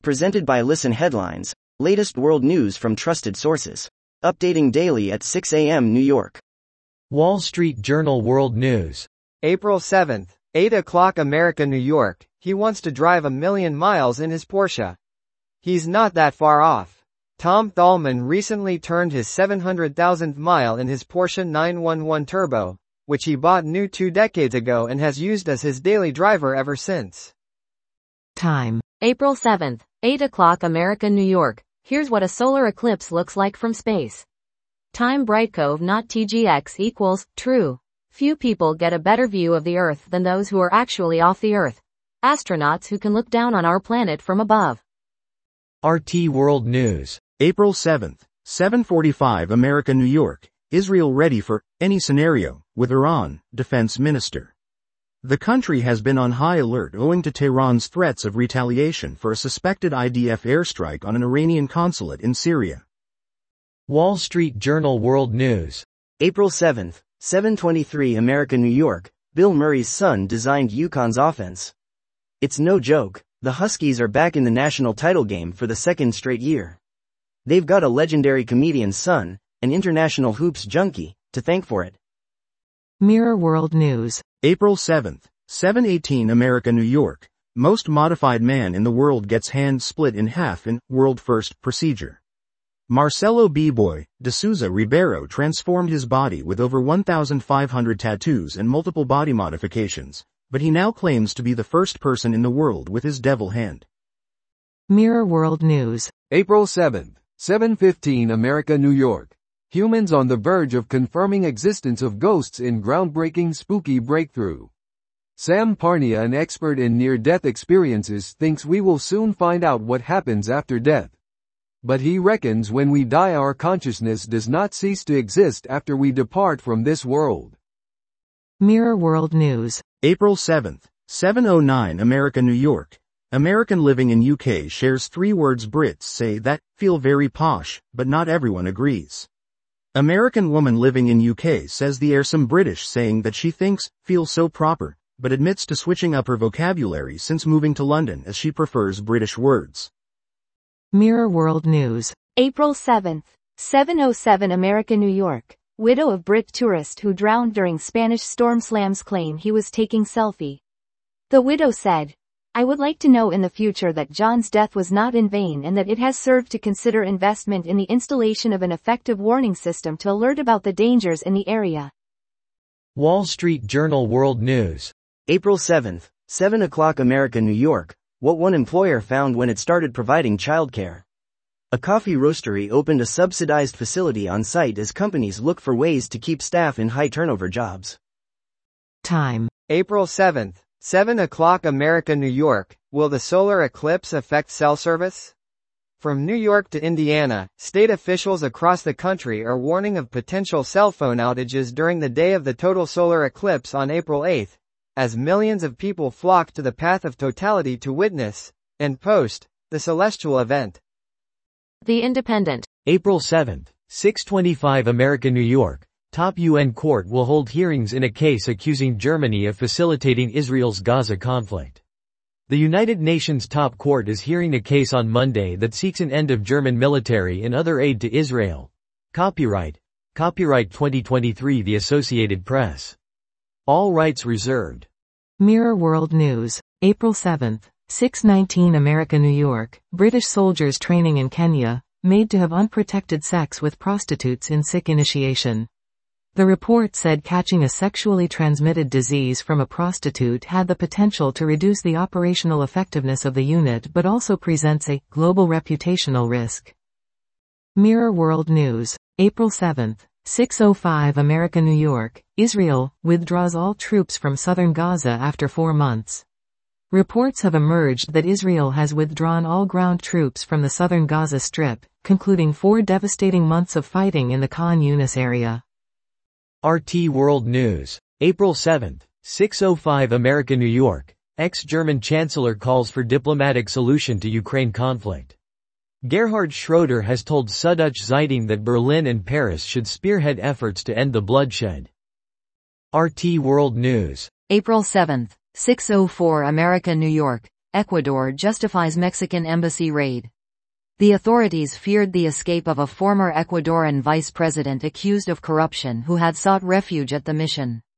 Presented by Listen Headlines, latest world news from trusted sources. Updating daily at 6 a.m. New York. Wall Street Journal World News. April 7th, 8 o'clock America, New York. He wants to drive 1,000,000 miles in his Porsche. He's not that far off. Tom Thalman recently turned his 700,000th mile in his Porsche 911 Turbo, which he bought new 2 decades ago and has used as his daily driver ever since. Time. April 7th, 8 o'clock America, New York. Here's what a solar eclipse looks like from space. Time Brightcove not TGX equals true. Few people get a better view of the Earth than those who are actually off the Earth. Astronauts who can look down on our planet from above. RT World News. April 7th, 7:45 America, New York. Israel ready for any scenario, with Iran, Defense Minister. The country has been on high alert owing to Tehran's threats of retaliation for a suspected IDF airstrike on an Iranian consulate in Syria. Wall Street Journal World News. April 7th, 7:23 America, New York. Bill Murray's son designed UConn's offense. It's no joke, the Huskies are back in the national title game for the second straight year. They've got a legendary comedian's son, an international hoops junkie, to thank for it. Mirror World News. April 7th, 7:18 America, New York. Most modified man in the world gets hand split in half in world-first procedure. Marcelo B-Boy de Souza Ribeiro transformed his body with over 1,500 tattoos and multiple body modifications, but he now claims to be the first person in the world with his devil hand. Mirror World News. April 7th, 7:15 America, New York. Humans on the verge of confirming existence of ghosts in groundbreaking spooky breakthrough. Sam Parnia, an expert in near-death experiences, thinks we will soon find out what happens after death. But he reckons when we die our consciousness does not cease to exist after we depart from this world. Mirror World News. April 7th, 7:09 America, New York. American living in UK shares 3 words Brits say that feel very posh, but not everyone agrees. American woman living in UK says the air some British saying that she thinks feels so proper, but admits to switching up her vocabulary since moving to London as she prefers British words. Mirror World News. April 7th, 7:07 America, New York. Widow of Brit tourist who drowned during Spanish storm slams claim he was taking selfie. The widow said, "I would like to know in the future that John's death was not in vain and that it has served to consider investment in the installation of an effective warning system to alert about the dangers in the area." Wall Street Journal World News. April 7th, 7 o'clock America, New York. What one employer found when it started providing childcare. A coffee roastery opened a subsidized facility on site as companies look for ways to keep staff in high turnover jobs. Time. April 7th, 7 o'clock America, New York. Will the solar eclipse affect cell service? From New York to Indiana, state officials across the country are warning of potential cell phone outages during the day of the total solar eclipse on April 8th, as millions of people flock to the path of totality to witness and post the celestial event. The Independent. April 7th, 6:25 America, New York. Top UN court will hold hearings in a case accusing Germany of facilitating Israel's Gaza conflict. The United Nations top court is hearing a case on Monday that seeks an end of German military and other aid to Israel. Copyright 2023 The Associated Press. All rights reserved. Mirror World News. April 7th, 6:19 America, New York. British soldiers training in Kenya, made to have unprotected sex with prostitutes in Sikh initiation. The report said catching a sexually transmitted disease from a prostitute had the potential to reduce the operational effectiveness of the unit but also presents a global reputational risk. Mirror World News. April 7th, 6:05 America, New York. Israel withdraws all troops from southern Gaza after 4 months. Reports have emerged that Israel has withdrawn all ground troops from the southern Gaza Strip, concluding 4 devastating months of fighting in the Khan Yunis area. RT World News. April 7th, 6:05 America, New York. Ex-German Chancellor calls for diplomatic solution to Ukraine conflict. Gerhard Schroeder has told Süddeutsche Zeitung that Berlin and Paris should spearhead efforts to end the bloodshed. RT World News. April 7th, 6:04 America, New York. Ecuador justifies Mexican embassy raid. The authorities feared the escape of a former Ecuadorian vice president accused of corruption who had sought refuge at the mission.